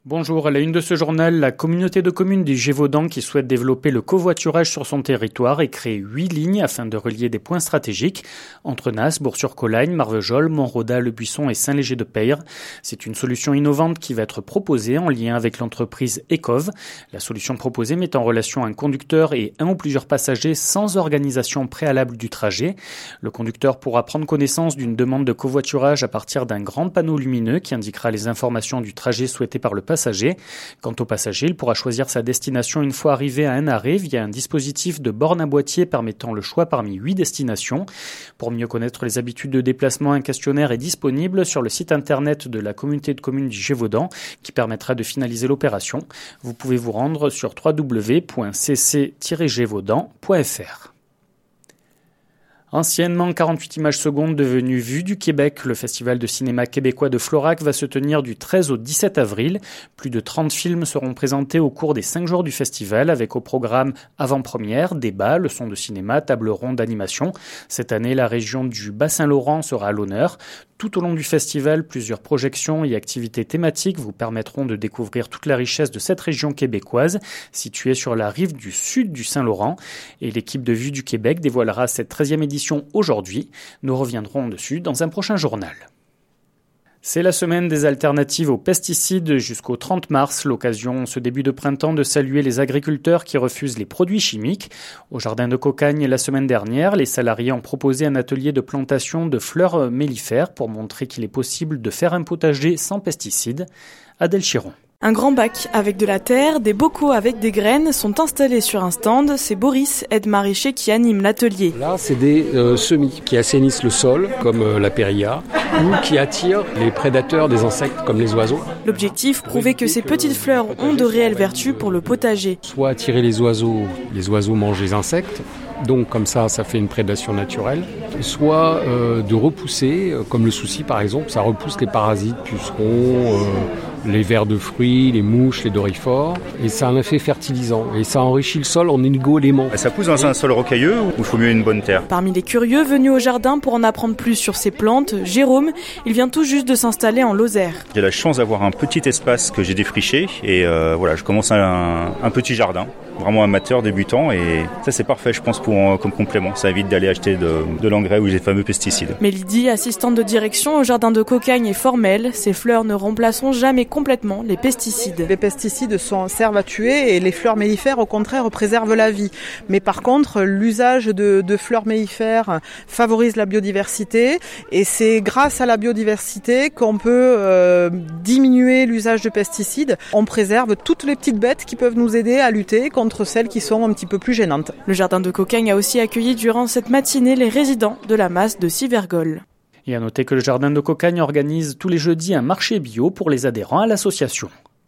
Bonjour, à la une de ce journal, la communauté de communes du Gévaudan qui souhaite développer le covoiturage sur son territoire et créer 8 lignes afin de relier des points stratégiques entre Nas, Bourg-sur-Colagne, Marvejols, Montroda, Le Buisson et Saint-Léger-de-Peyre. C'est une solution innovante qui va être proposée en lien avec l'entreprise Ecov. La solution proposée met en relation un conducteur et un ou plusieurs passagers sans organisation préalable du trajet. Le conducteur pourra prendre connaissance d'une demande de covoiturage à partir d'un grand panneau lumineux qui indiquera les informations du trajet souhaité par le passager. Quant au passager, il pourra choisir sa destination une fois arrivé à un arrêt via un dispositif de borne à boîtier permettant le choix parmi 8 destinations. Pour mieux connaître les habitudes de déplacement, un questionnaire est disponible sur le site internet de la communauté de communes du Gévaudan qui permettra de finaliser l'opération. Vous pouvez vous rendre sur www.cc-gévaudan.fr. Anciennement 48 images secondes devenues Vue du Québec, le festival de cinéma québécois de Florac va se tenir du 13 au 17 avril. Plus de 30 films seront présentés au cours des 5 jours du festival avec au programme avant-première, débats, leçons de cinéma, table ronde d'animation. Cette année, la région du Bas-Saint-Laurent sera à l'honneur. Tout au long du festival, plusieurs projections et activités thématiques vous permettront de découvrir toute la richesse de cette région québécoise, située sur la rive du sud du Saint-Laurent. Et l'équipe de Vue du Québec dévoilera cette 13e édition aujourd'hui. Nous reviendrons dessus dans un prochain journal. C'est la semaine des alternatives aux pesticides jusqu'au 30 mars, l'occasion ce début de printemps de saluer les agriculteurs qui refusent les produits chimiques. Au jardin de Cocagne, la semaine dernière, les salariés ont proposé un atelier de plantation de fleurs mellifères pour montrer qu'il est possible de faire un potager sans pesticides. Adèle Chiron. Un grand bac avec de la terre, des bocaux avec des graines sont installés sur un stand. C'est Boris, aide-maraîcher, qui anime l'atelier. Là, c'est des semis qui assainissent le sol, comme la périlla, ou qui attirent les prédateurs des insectes, comme les oiseaux. L'objectif, prouver que ces petites fleurs ont de réelles vertus pour le potager. Soit attirer les oiseaux mangent les insectes, donc comme ça fait une prédation naturelle. Soit de repousser, comme le souci par exemple, ça repousse les parasites, pucerons, les vers de fruits, les mouches, les dorifores, et ça a un effet fertilisant, et ça enrichit le sol en oligo-éléments. Ça pousse dans un sol rocailleux ou il faut mieux une bonne terre? Parmi les curieux venus au jardin pour en apprendre plus sur ces plantes, Jérôme, il vient tout juste de s'installer en Lozère. J'ai la chance d'avoir un petit espace que j'ai défriché, et je commence un petit jardin, vraiment amateur, débutant, et ça c'est parfait je pense comme complément, ça évite d'aller acheter de l'engrais ou des fameux pesticides. Mais Lydie, assistante de direction au jardin de Cocagne, est formelle, ces fleurs ne remplaceront jamais complètement les pesticides. Les pesticides servent à tuer et les fleurs mellifères au contraire préservent la vie. Mais par contre, l'usage de fleurs mellifères favorise la biodiversité et c'est grâce à la biodiversité qu'on peut diminuer l'usage de pesticides. On préserve toutes les petites bêtes qui peuvent nous aider à lutter contre celles qui sont un petit peu plus gênantes. Le jardin de Cocagne a aussi accueilli durant cette matinée les résidents de la masse de Sivergol. Et à noter que le jardin de Cocagne organise tous les jeudis un marché bio pour les adhérents à l'association.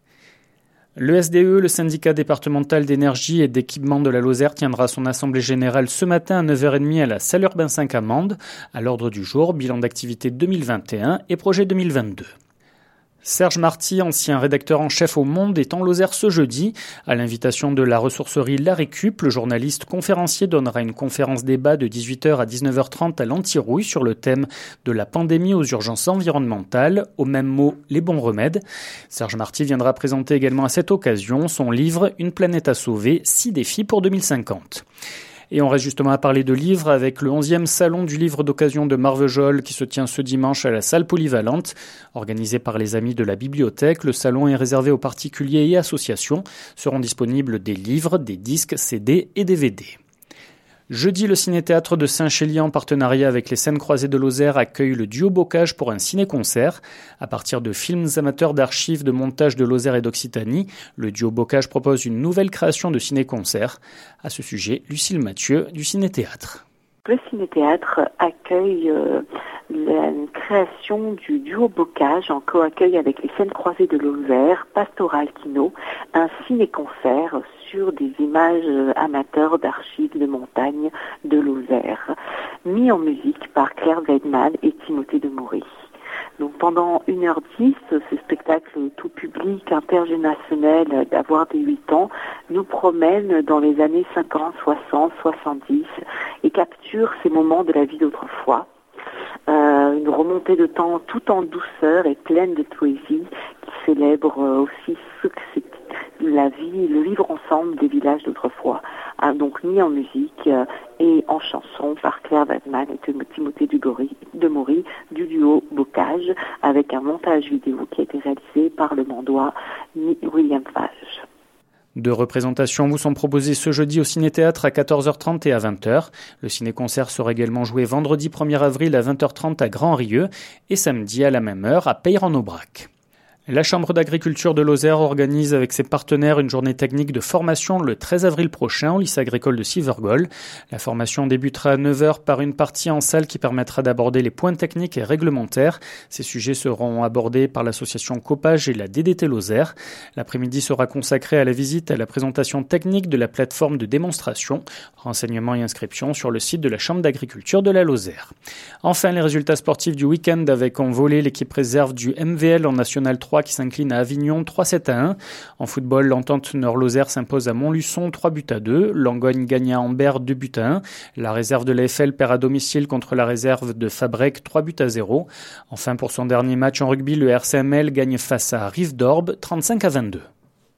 Le SDE, le syndicat départemental d'énergie et d'équipement de la Lozère, tiendra son assemblée générale ce matin à 9h30 à la salle Urbain 5 à Mende. À l'ordre du jour, bilan d'activité 2021 et projet 2022. Serge Marty, ancien rédacteur en chef au Monde, est en Lozère ce jeudi. À l'invitation de la ressourcerie La Récup, le journaliste conférencier donnera une conférence débat de 18h à 19h30 à l'Antirouille sur le thème de la pandémie aux urgences environnementales, au même mot les bons remèdes. Serge Marty viendra présenter également à cette occasion son livre « Une planète à sauver, 6 défis pour 2050 ». Et on reste justement à parler de livres avec le 11e salon du livre d'occasion de Marvejols qui se tient ce dimanche à la salle polyvalente. Organisé par les amis de la bibliothèque, le salon est réservé aux particuliers et associations. Seront disponibles des livres, des disques, CD et DVD. Jeudi, le Ciné-Théâtre de Saint-Chély, en partenariat avec les Scènes Croisées de Lozère, accueille le duo Bocage pour un ciné-concert. À partir de films amateurs d'archives de montage de Lozère et d'Occitanie, le duo Bocage propose une nouvelle création de ciné-concert. À ce sujet, Lucille Mathieu du Ciné-Théâtre. Le Ciné-Théâtre accueille la création du duo Bocage en co-accueil avec les Scènes Croisées de Lozère, Pastoral Kino, un ciné-concert sur des images amateurs d'archives de montagne de Lozère, mis en musique par Claire Weidman et Timothée de Maury. Donc pendant 1h10, ce spectacle tout public, intergénérationnel, d'avoir des 8 ans, nous promène dans les années 50, 60, 70 et capture ces moments de la vie d'autrefois. Une remontée de temps tout en douceur et pleine de poésie qui célèbre aussi ce que c'est la vie, le vivre ensemble des villages d'autrefois, donc mis en musique et en chanson par Claire Waldman et Timothée Demory du duo Bocage, avec un montage vidéo qui a été réalisé par le Mandois William Fage. 2 représentations vous sont proposées ce jeudi au Ciné-Théâtre à 14h30 et à 20h. Le ciné-concert sera également joué vendredi 1er avril à 20h30 à Grand-Rieux et samedi à la même heure à Peyre-en-Aubrac. La Chambre d'agriculture de Lozère organise avec ses partenaires une journée technique de formation le 13 avril prochain au lycée agricole de Sivergol. La formation débutera à 9h par une partie en salle qui permettra d'aborder les points techniques et réglementaires. Ces sujets seront abordés par l'association Copage et la DDT Lozère. L'après-midi sera consacré à la visite et à la présentation technique de la plateforme de démonstration. Renseignements et inscriptions sur le site de la Chambre d'agriculture de la Lozère. Enfin, les résultats sportifs du week-end avec en volley l'équipe réserve du MVL en National 3 qui s'incline à Avignon 3-7-1. En football, l'Entente Nord-Lozère s'impose à Montluçon 3-2. Langogne gagne à Ambert 2-1. La réserve de l'AFL perd à domicile contre la réserve de Fabrec 3-0. Enfin, pour son dernier match en rugby, le RCML gagne face à Rive d'Orbe 35-22.